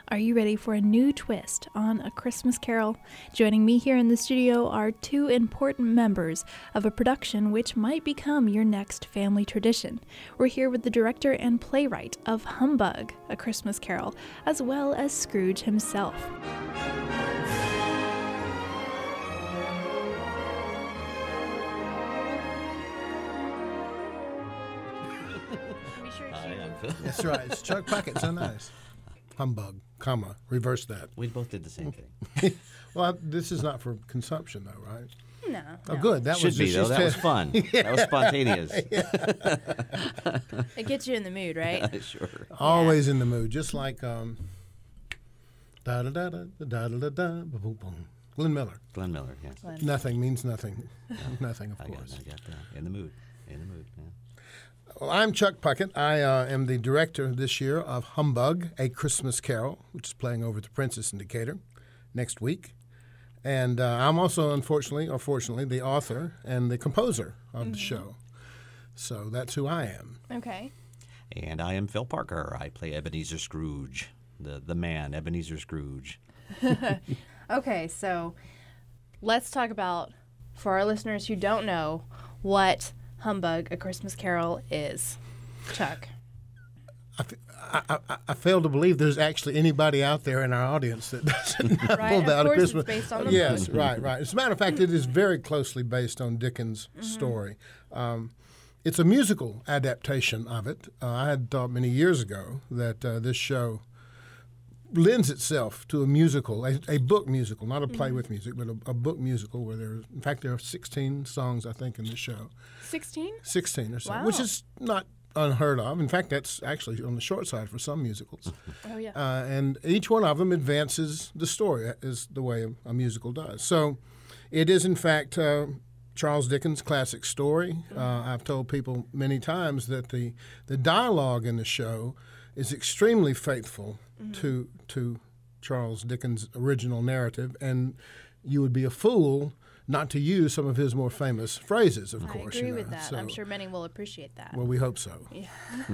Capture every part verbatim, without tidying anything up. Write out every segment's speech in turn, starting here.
Are you ready for a new twist on A Christmas Carol? Joining me here in the studio are two important members of a production which might become your next family tradition. We're here with the director and playwright of Humbug, A Christmas Carol, as well as Scrooge himself. That's right. It's Chuck Puckett. So nice. Humbug, comma, reverse that. We both did the same thing. Well, I, this is not for consumption, though, right? No. Oh, no. good. That Should was be, just, though. That was fun. Yeah. That was spontaneous. It gets you in the mood, right? Sure. Always in the mood, just like um, da da da da da da da da boom boom. Glenn Miller. Glenn Miller, yes. Glenn. Nothing means nothing. Nothing, of I course. got, I got that. In the mood. In the mood, yeah. Well, I'm Chuck Puckett. I uh, am the director this year of Humbug, A Christmas Carol, which is playing over at the Princess in Decatur next week. And uh, I'm also, unfortunately, or fortunately, the author and the composer of mm-hmm. the show. So that's who I am. Okay. And I am Phil Parker. I play Ebenezer Scrooge, the, the man, Ebenezer Scrooge. Okay, so let's talk about, for our listeners who don't know, what Humbug, A Christmas Carol is. Chuck. I, I, I, I fail to believe there's actually anybody out there in our audience that doesn't know right, about of course A Christmas. It's based on the yes, right, right. As a matter of fact, it is very closely based on Dickens' mm-hmm. story. Um, it's a musical adaptation of it. Uh, I had thought many years ago that uh, this show lends itself to a musical, a, a book musical, not a play mm-hmm. with music, but a, a book musical where there, in fact, there are sixteen songs, I think, in the show. sixteen? sixteen or so, wow. which is not unheard of. In fact, that's actually on the short side for some musicals. Oh, yeah. Uh, and each one of them advances the story, is the way a, a musical does. So it is, in fact, uh, Charles Dickens' classic story. Mm-hmm. Uh, I've told people many times that the, the dialogue in the show is extremely faithful mm-hmm. to to Charles Dickens' original narrative, and you would be a fool not to use some of his more famous phrases, of I course. I agree you know. with that. So, I'm sure many will appreciate that. Well, we hope so. Yeah.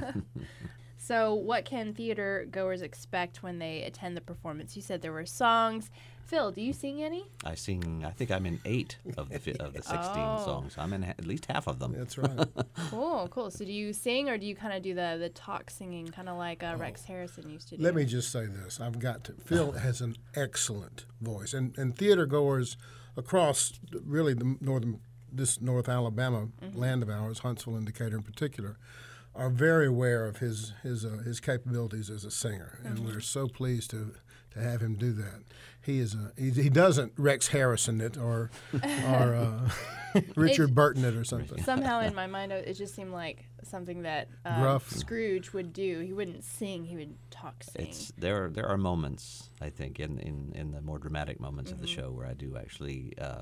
So what can theater goers expect when they attend the performance? You said there were songs. Phil, do you sing any? I sing, I think I'm in eight of the of the sixteen oh. songs. I'm in ha- at least half of them. That's right. Cool, cool. So do you sing or do you kind of do the, the talk singing, kind of like uh, oh. Rex Harrison used to do? Let me just say this. I've got to. Phil has an excellent voice. And, and theater goers across really the northern, this North Alabama mm-hmm. land of ours, Huntsville and Decatur in particular, are very aware of his his uh, his capabilities as a singer, and mm-hmm. we're so pleased to to have him do that. He is a he, he doesn't Rex Harrison it or or uh, Richard it, Burton it or something. Somehow in my mind it just seemed like something that um, Scrooge would do. He wouldn't sing; he would talk sing. It's, there are there are moments, I think, in, in, in the more dramatic moments mm-hmm. of the show where I do actually, uh,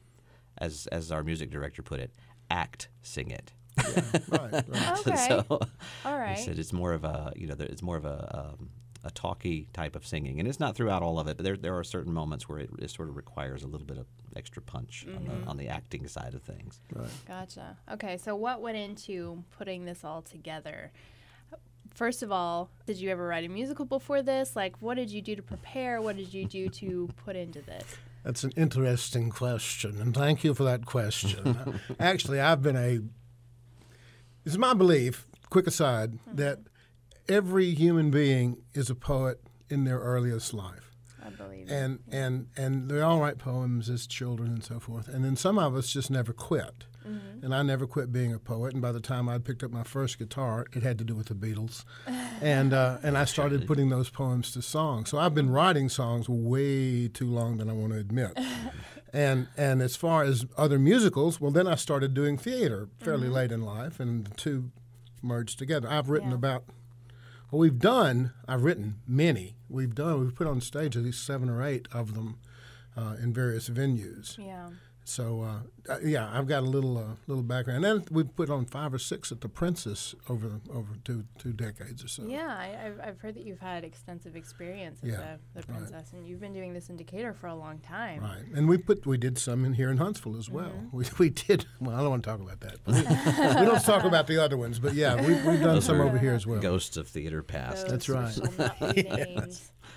as as our music director put it, act sing it. Yeah, right, right. Okay. So, all right. He said it's more of a you know there, it's more of a um, a talky type of singing, and it's not throughout all of it. But there there are certain moments where it, it sort of requires a little bit of extra punch mm-hmm. on the on the acting side of things. Right. Gotcha. Okay, so what went into putting this all together? First of all, did you ever write a musical before this? Like, what did you do to prepare? What did you do to put into this? That's an interesting question, and thank you for that question. Actually, I've been a It's my belief, quick aside, mm-hmm. that every human being is a poet in their earliest life. I believe and, it. Yeah. And and they all write poems as children and so forth. And then some of us just never quit. Mm-hmm. And I never quit being a poet. And by the time I'd picked up my first guitar, it had to do with the Beatles. and uh, and I started putting those poems to song. So I've been writing songs way too long than I want to admit. And and as far as other musicals, well, then I started doing theater fairly mm-hmm. late in life, and the two merged together. I've written yeah. about, well, we've done, I've written many. We've done, we've put on stage at least seven or eight of them uh, in various venues. Yeah. So, uh, yeah, I've got a little uh, little background. And then we've put on five or six at the Princess over over two two decades or so. Yeah, I, I've, I've heard that you've had extensive experience as yeah, the, the Princess, right. and you've been doing this in Decatur for a long time. Right, and we put we did some in here in Huntsville as well. Mm-hmm. We we did. Well, I don't want to talk about that. we, we don't talk about the other ones, but yeah, we, we've done some over here as well. Ghosts of theater past. Those That's right. shall not be named.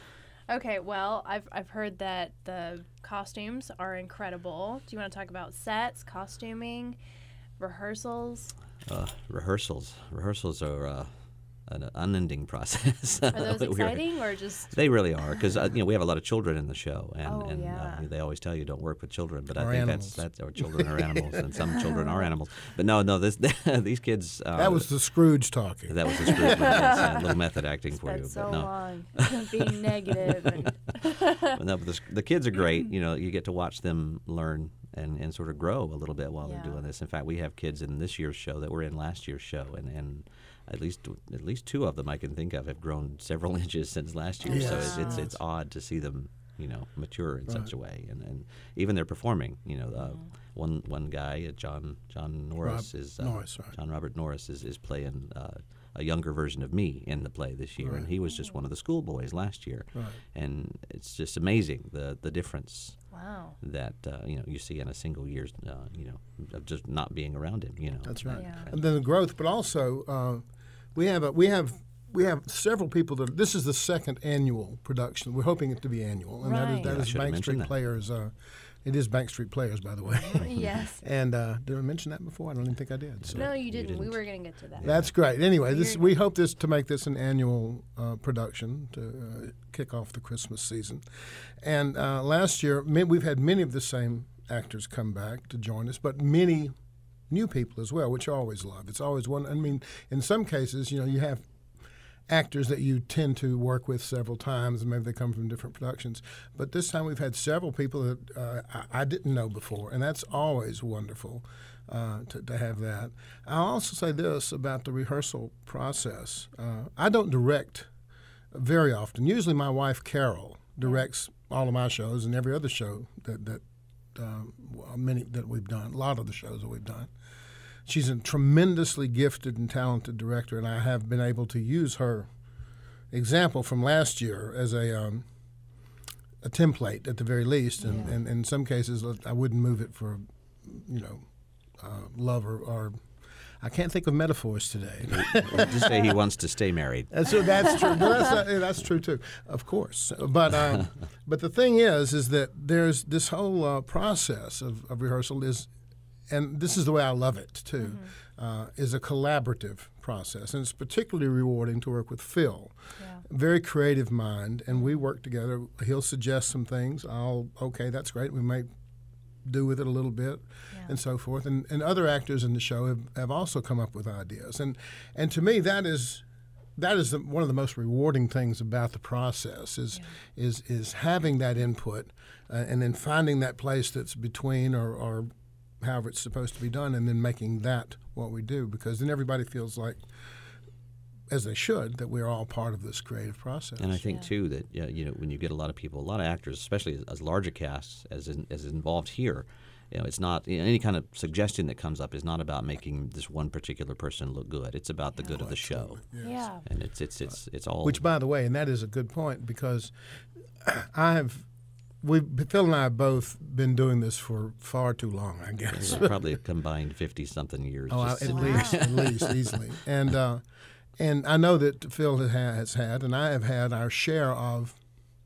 Okay, well, I've I've heard that the costumes are incredible. Do you want to talk about sets, costuming, rehearsals? Uh, rehearsals. Rehearsals are uh, an unending process. Are those We're- exciting or just? They really are, because uh, you know we have a lot of children in the show, and, Oh, and yeah. uh, they always tell you don't work with children, but I Or think animals. that's that's our children are animals, and some children are animals. But no, no, this these kids. Uh, That was the Scrooge talking. that was the script. Yes, a little method acting for you, Spent so but no. long being negative. And But no, but the, the kids are great. You know, you get to watch them learn and, and sort of grow a little bit while Yeah. they're doing this. In fact, we have kids in this year's show that were in last year's show, and, and at least at least two of them I can think of have grown several inches since last year. So it's, it's it's odd to see them, you know, mature in such a way, and, and even they're performing. You know, uh, one one guy, uh, John John Norris Rob is uh, Norris, right. John Robert Norris is is playing. Uh, a younger version of me in the play this year, and he was just one of the schoolboys last year, Right. and it's just amazing the the difference wow. that uh, you know you see in a single year's uh, you know of just not being around him. You know, That's right. Yeah. And then the growth, but also uh, we have a, we have we have several people that this is the second annual production. We're hoping it to be annual, and that Right. is that Yeah, I is should have Bank mentioned Street that. Players. Uh, it is Bank Street Players, by the way. Yes. And uh, did I mention that before? I don't even think I did. So. No, you didn't. We didn't. were going to get to that. That's great. Anyway, this You're- we hope this to make this an annual uh, production to uh, kick off the Christmas season. And uh, last year, ma- we've had many of the same actors come back to join us, but many new people as well, which I always love. It's always one. I mean, in some cases, you know, you have actors that you tend to work with several times, and maybe they come from different productions. But this time we've had several people that uh, I, I didn't know before, and that's always wonderful uh, to, to have that. I'll also say this about the rehearsal process. Uh, I don't direct very often. Usually my wife, Carol, directs all of my shows and every other show that, that uh, well, many that we've done, a lot of the shows that we've done. She's a tremendously gifted and talented director, and I have been able to use her example from last year as a um, a template at the very least. And, Yeah. and, and in some cases, I wouldn't move it for, you know, uh, love or, or I can't think of metaphors today. just say he wants to stay married. That's so that's true. But that's, uh, that's true too, of course. But um, but the thing is, is that there's this whole uh, process of, of rehearsal is, and this is the way I love it too, uh, is a collaborative process, and it's particularly rewarding to work with Phil. Yeah. Very creative mind, and we work together. He'll suggest some things. I'll okay, that's great. We may do with it a little bit, Yeah. and so forth. And, and other actors in the show have, have also come up with ideas. And and to me, that is that is the, one of the most rewarding things about the process is is is having that input, uh, and then finding that place that's between or, or however it's supposed to be done, and then making that what we do, because then everybody feels like, as they should, that we're all part of this creative process. And I think Yeah. too that uh, you know when you get a lot of people, a lot of actors, especially as, as large a cast as in, as is involved here, you know, it's not you know, any kind of suggestion that comes up is not about making this one particular person look good. It's about the good of the show, Yeah. and it's it's it's it's all. Which, by the way, and that is a good point, because I have, we Phil and I have both been doing this for far too long, I guess. it's probably a combined fifty something years. Oh, I- just at sitting Wow. there. least, at least, easily. And uh, and I know that Phil has, has had, and I have had our share of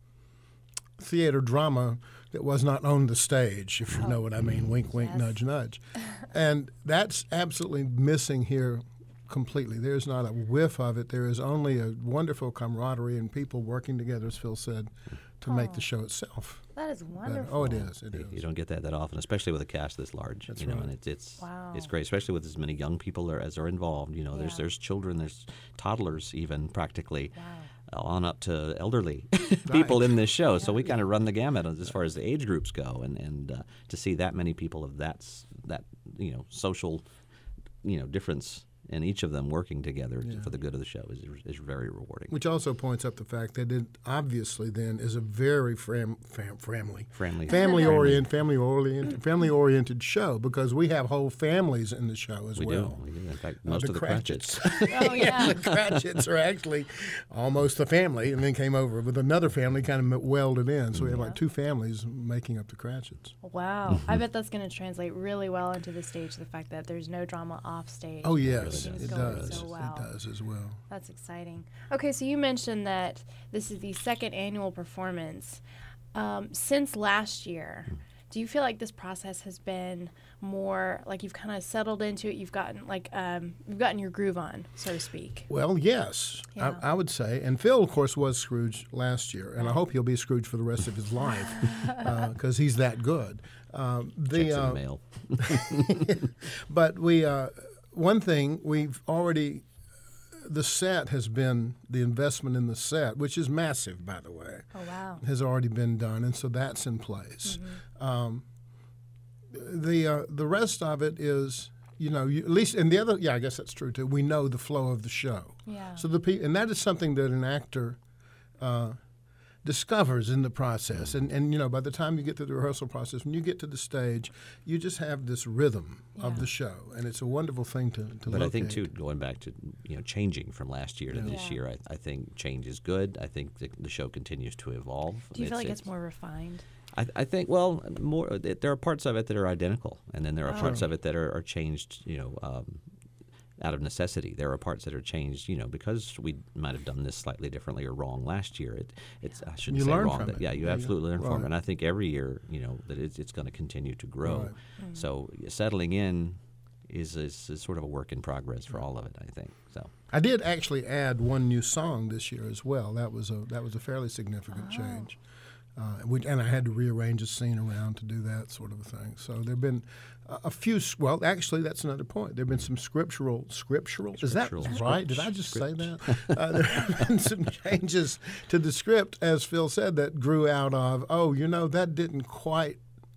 theater drama that was not on the stage, if you know what I mean. Wink, wink, Yes. nudge, nudge. And that's absolutely missing here completely. There's not a whiff of it. There is only a wonderful camaraderie and people working together, as Phil said, to make the show itself That is better. wonderful. Oh, it is. It You- is. You don't get that that often, especially with a cast this large. That's you know, right. and it's it's Wow. it's great, especially with as many young people are, as are involved. You know, there's Yeah. there's children, there's toddlers, even practically. Wow. On up to elderly people in this show, so we kind of run the gamut as far as the age groups go, and and uh, to see that many people of that s- that you know social you know difference in each of them working together for the good of the show is is very rewarding. Which also points up the fact that it obviously then is a very fam, fam, family, Family, family oriented, family oriented, family oriented show, because we have whole families in the show as We well. do. We do. In fact, Uh, most the of the Cratchits. Oh, yeah. the Cratchits are actually almost a family, and then came over with another family, kind of welded in. So we have like two families making up the Cratchits. Wow. I bet that's going to translate really well into the stage, the fact that there's no drama off stage. Oh yes, Yes, it, it going does. so well. It does as well. That's exciting. Okay, so you mentioned that this is the second annual performance. Um, since last year, do you feel like this process has been more like you've kind of settled into it? You've gotten like um, you've gotten your groove on, so to speak. Well, yes, Yeah. I, I would say. And Phil, of course, was Scrooge last year, and I hope he'll be Scrooge for the rest of his life because uh, he's that good. Um, the Checks in uh, the mail. but we uh, one thing we've already. The set has been, the investment in the set, which is massive, by the way, Oh wow! has already been done, and so that's in place. Mm-hmm. Um, the uh, the rest of it is, you know, you, at least, and the other, yeah, I guess that's true too. We know the flow of the show, Yeah. so the pe- and that is something that an actor uh, discovers in the process, and and you know, by the time you get through the rehearsal process, when you get to the stage, you just have this rhythm of Yeah. the show, and it's a wonderful thing to to But look I think at. too, going back to you know changing from last year to this Yeah. year, I, I think change is good. I think the, the show continues to evolve. Do you feel like it's more refined? I, I think well, more it, there are parts of it that are identical, and then there are Oh. parts of it that are, are changed. You know. Um, out of necessity. There are parts that are changed, you know, because we might have done this slightly differently or wrong last year. It, it's I shouldn't You say learn wrong. from That, it. yeah, you Yeah, absolutely yeah. learn from Right. it. And I think every year, you know, that it's, it's going to continue to grow. Right. So settling in is, is is sort of a work in progress for all of it, I think. So I did actually add one new song this year as well. That was a that was a fairly significant change, uh, which, and I had to rearrange a scene around to do that sort of a thing. So there've been a, a few. s- Well, actually, that's another point. There've been some scriptural scriptural. Is that Scriptural. right? Did I just say that? Uh, there have been some changes to the script, as Phil said, that grew out of oh, you know, that didn't quite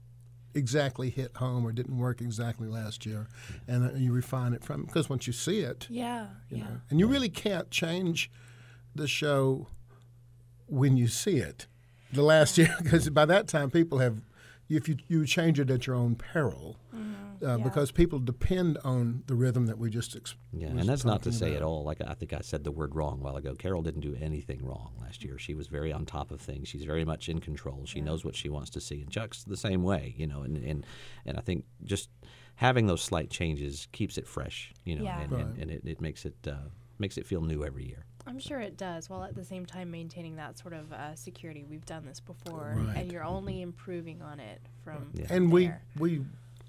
exactly hit home or didn't work exactly last year, and uh, you refine it from because once you see it. Yeah. You Yeah. know, and you really can't change the show when you see it. The last year, because by that time people have, if you you change it at your own peril, uh, Yeah. because people depend on the rhythm that we just ex- yeah, was and that's not to talking say about. at all. Like I think I said the word wrong a while ago. Carol didn't do anything wrong last year. She was very on top of things. She's very much in control. She knows what she wants to see, and Chuck's the same way. You know, and and, and I think just having those slight changes keeps it fresh. You know, Yeah. and, Right. and, and it, it makes it uh, makes it feel new every year. I'm sure it does, while at the same time maintaining that sort of uh, security. We've done this before, Right. and you're only improving on it from Yeah. from And we there. we,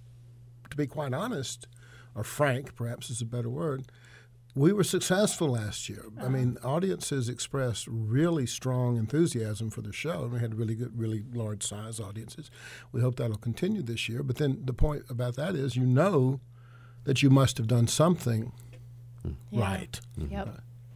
to be quite honest, or frank, perhaps is a better word. We were successful last year. I mean, audiences expressed really strong enthusiasm for the show. We had really good, really large size audiences. We hope that'll continue this year. But then the point about that is, you know, that you must have done something Yeah. right. Yep.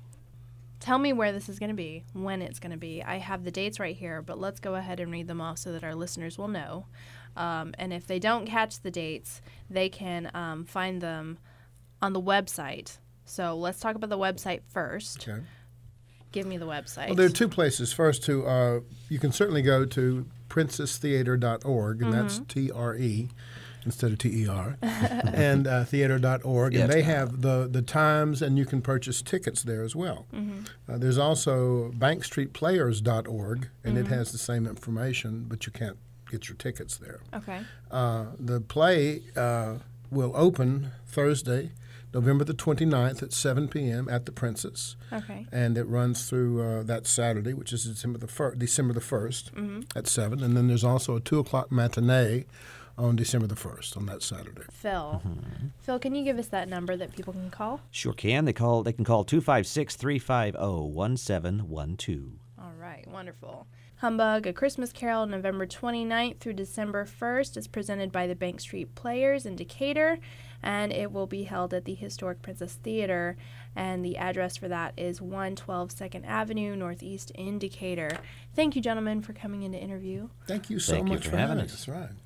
Tell me where this is going to be, when it's going to be. I have the dates right here, but let's go ahead and read them off so that our listeners will know. Um, and if they don't catch the dates, they can um, find them on the website. So let's talk about the website first. Okay. Give me the website. Well, there are two places. First, to uh, you can certainly go to princess theater dot org, and that's T R E instead of T E R, and uh, theater dot org, Yeah, and it's they got have the, the times, and you can purchase tickets there as well. Uh, there's also bank street players dot org, and it has the same information, but you can't get your tickets there. Okay. Uh, the play uh, will open Thursday, November the twenty-ninth at seven p.m. at the Princess. Okay. And it runs through uh, that Saturday, which is December the first, December the first at seven, and then there's also a two o'clock matinee on December the first on that Saturday. Phil. Phil, can you give us that number that people can call? Sure can. They call. They can call two five six, three five zero, one seven one two. All right, wonderful. Humbug, A Christmas Carol, November twenty-ninth through December first, is presented by the Bank Street Players in Decatur, and it will be held at the Historic Princess Theater, and the address for that is one twelve second Avenue, Northeast in Decatur. Thank you, gentlemen, for coming in to interview. Thank you so Thank you much for for having having us. us. Right.